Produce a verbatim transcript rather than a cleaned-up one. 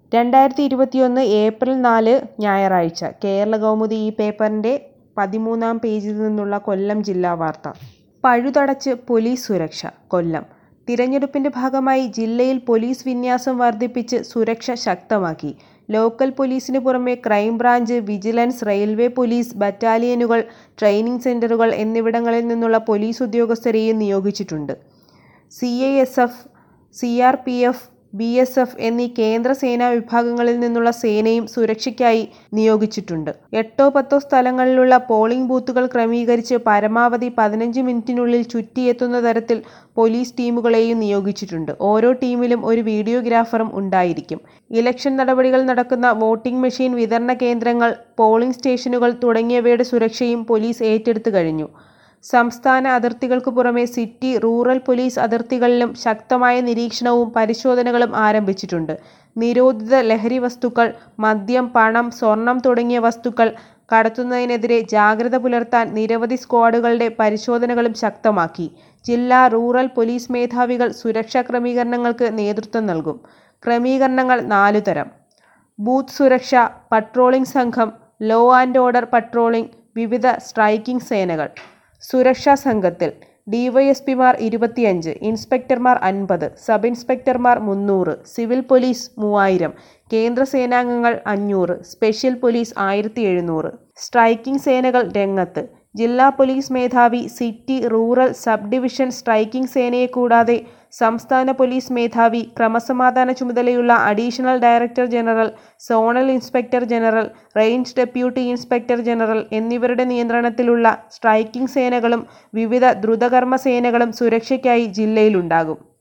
രണ്ടായിരത്തി ഇരുപത്തിയൊന്ന് ഏപ്രിൽ നാല് ഞായറാഴ്ച കേരളകൗമുദി ഈ പേപ്പറിൻ്റെ പതിമൂന്നാം പേജിൽ നിന്നുള്ള കൊല്ലം ജില്ലാ വാർത്ത. പഴുതടച്ച് പൊലീസ് സുരക്ഷ. കൊല്ലം. തിരഞ്ഞെടുപ്പിന്റെ ഭാഗമായി ജില്ലയിൽ പോലീസ് വിന്യാസം വർദ്ധിപ്പിച്ച് സുരക്ഷ ശക്തമാക്കി. ലോക്കൽ പോലീസിനു പുറമെ ക്രൈംബ്രാഞ്ച്, വിജിലൻസ്, റെയിൽവേ പോലീസ് ബറ്റാലിയനുകൾ, ട്രെയിനിങ് സെന്ററുകൾ എന്നിവിടങ്ങളിൽ നിന്നുള്ള പോലീസ് ഉദ്യോഗസ്ഥരെയും നിയോഗിച്ചിട്ടുണ്ട്. C I S F, C R P F, B S F എന്നീ കേന്ദ്ര സേനാ വിഭാഗങ്ങളിൽ നിന്നുള്ള സേനയും സുരക്ഷയ്ക്കായി നിയോഗിച്ചിട്ടുണ്ട്. എട്ടോ പത്തോ സ്ഥലങ്ങളിലുള്ള പോളിംഗ് ബൂത്തുകൾ ക്രമീകരിച്ച് പരമാവധി പതിനഞ്ച് മിനിറ്റിനുള്ളിൽ ചുറ്റിയെത്തുന്ന തരത്തിൽ പോലീസ് ടീമുകളെയും നിയോഗിച്ചിട്ടുണ്ട്. ഓരോ ടീമിലും ഒരു വീഡിയോഗ്രാഫറും ഉണ്ടായിരിക്കും. ഇലക്ഷൻ നടപടികൾ നടക്കുന്ന വോട്ടിംഗ് മെഷീൻ വിതരണ കേന്ദ്രങ്ങൾ, പോളിംഗ് സ്റ്റേഷനുകൾ തുടങ്ങിയവയുടെ സുരക്ഷയും പോലീസ് ഏറ്റെടുത്തു കഴിഞ്ഞു. സംസ്ഥാന അതിർത്തികൾക്കു പുറമെ സിറ്റി, റൂറൽ പോലീസ് അതിർത്തികളിലും ശക്തമായ നിരീക്ഷണവും പരിശോധനകളും ആരംഭിച്ചിട്ടുണ്ട്. നിരോധിത ലഹരി വസ്തുക്കൾ, മദ്യം, പണം, സ്വർണം തുടങ്ങിയ വസ്തുക്കൾ കടത്തുന്നതിനെതിരെ ജാഗ്രത പുലർത്താൻ നിരവധി സ്ക്വാഡുകളുടെ പരിശോധനകളും ശക്തമാക്കി. ജില്ലാ, റൂറൽ പോലീസ് മേധാവികൾ സുരക്ഷാ ക്രമീകരണങ്ങൾക്ക് നേതൃത്വം നൽകും. ക്രമീകരണങ്ങൾ നാലു തരം: ബൂത്ത് സുരക്ഷ, പട്രോളിംഗ് സംഘം, ലോ ആൻഡ് ഓർഡർ പട്രോളിംഗ്, വിവിധ സ്ട്രൈക്കിംഗ് സേനകൾ. സുരക്ഷാ സംഘത്തിൽ ഡി വൈ എസ് പിമാർ ഇരുപത്തിയഞ്ച്, ഇൻസ്പെക്ടർമാർ അൻപത്, സബ് ഇൻസ്പെക്ടർമാർ മുന്നൂറ്, സിവിൽ പോലീസ് മൂവായിരം, കേന്ദ്ര സേനാംഗങ്ങൾ അഞ്ഞൂറ്, സ്പെഷ്യൽ പോലീസ് ആയിരത്തി എഴുന്നൂറ്. സ്ട്രൈക്കിംഗ് സേനകൾ രംഗത്ത്. ജില്ലാ പോലീസ് മേധാവി, city, rural, sub division striking സേനയെ കൂടാതെ സംസ്ഥാന പോലീസ് മേധാവി, ക്രമസമാധാന ചുമതലയുള്ള additional director general, zonal inspector general, range deputy inspector general എന്നിവരുടെ നിയന്ത്രണത്തിലുള്ള സ്ട്രൈക്കിംഗ് സേനകളും വിവിധ ദ്രുതകർമ്മ സേനകളും സുരക്ഷയ്ക്കായി ജില്ലയിലുണ്ടാകും.